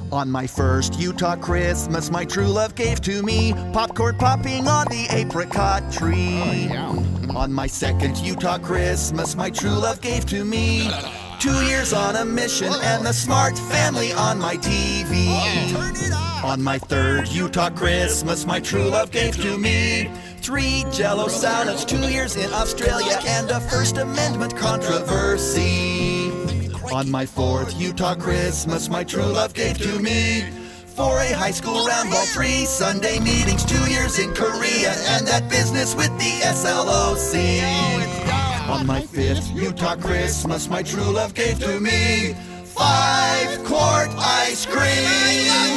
On my first Utah Christmas, my true love gave to me popcorn popping on the apricot tree. On my second Utah Christmas, my true love gave to me 2 years on a mission and the smart family on my TV. On my third Utah Christmas, my true love gave to me 3 Jell-O salads, 2 years in Australia, and a First Amendment controversy. On my fourth Utah Christmas, my true love gave to me 4 a high school round ball, 3 Sunday meetings, 2 years in Korea, and that business with the SLOC. On my fifth Utah Christmas, my true love gave to me 5 quart ice cream,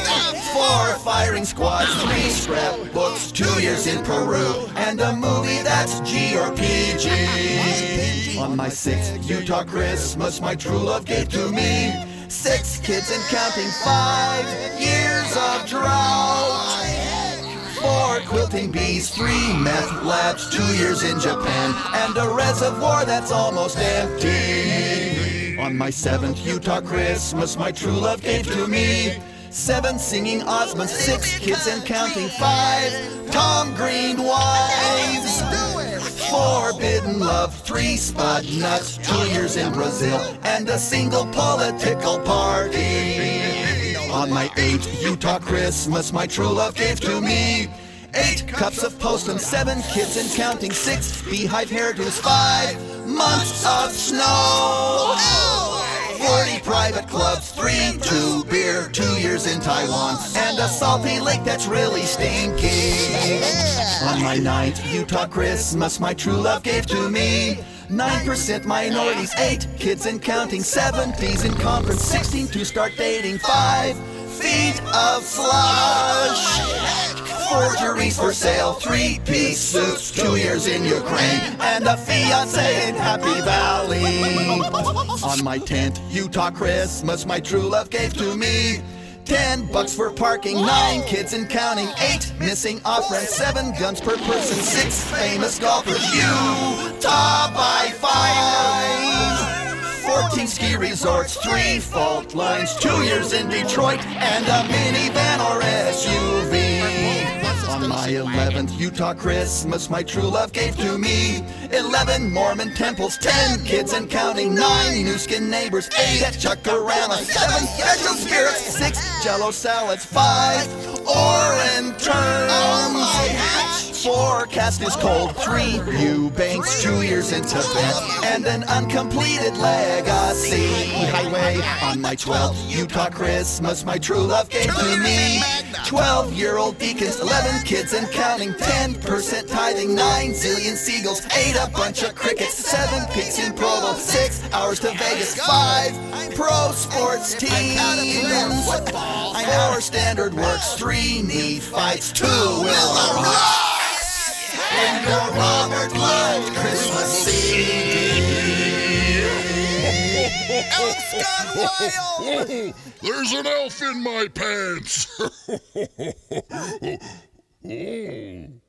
4 firing squads, 3 scrapbooks, 2 years in Peru, and a movie that's G or PG. On my sixth Utah Christmas, my true love gave to me 6 kids and counting, 5 years of drought, 4 quilting bees, 3 meth labs, 2 years in Japan, and a reservoir that's almost empty. On my seventh Utah Christmas, my true love gave to me 7 singing Osmonds, 6 kids and counting, 5 Tom Green wives, 4 forbidden love, 3 spud nuts, 2 years in Brazil, and a single political party. On my 8th Utah Christmas, my true love gave to me 8 cups of Postman, 7 kids and counting, 6 beehive hairdos, 5 months of snow, 40 private clubs, 3 2 beer, 2 years in Taiwan, and a salty lake that's really stinky. On my 9th Utah Christmas, my true love gave to me 9% minorities, 8 kids and counting, 70s in conference, 16 to start dating, 5 feet of slush, forgeries for sale, 3-piece suits, 2 years in Ukraine, and a fiancé in Happy Valley. On my 10th Utah Christmas, my true love gave to me $10 for parking, 9 kids and counting, 8 missing off-ramps, 7 guns per person, 6 famous golfers, Utah by 5, 14 ski resorts, 3 fault lines, 2 years in Detroit, and a minivan or SUV. On my 11th Utah Christmas, my true love gave to me 11 Mormon temples, 10 kids and counting, 9 new skin neighbors, 8 at Chuckarama, 7 special spirits, 6 Jell-O salads, 5 Orange 4 is cold, 3 Eubanks, 2 years in Tibet, and an uncompleted legacy highway. On my 12th Utah Christmas, my true love gave to me 12-year-old deacons, 11 kids and counting, 10% tithing, 9 zillion seagulls, 8 a bunch of crickets, 7 pigs in Provo, 6 hours to Vegas, 5 pro sports teams, 4 standard works, 3 knee fights, 2 Willow Rocks, and a Robert Lund Christmas CD. Elf's gone wild! There's an elf in my pants!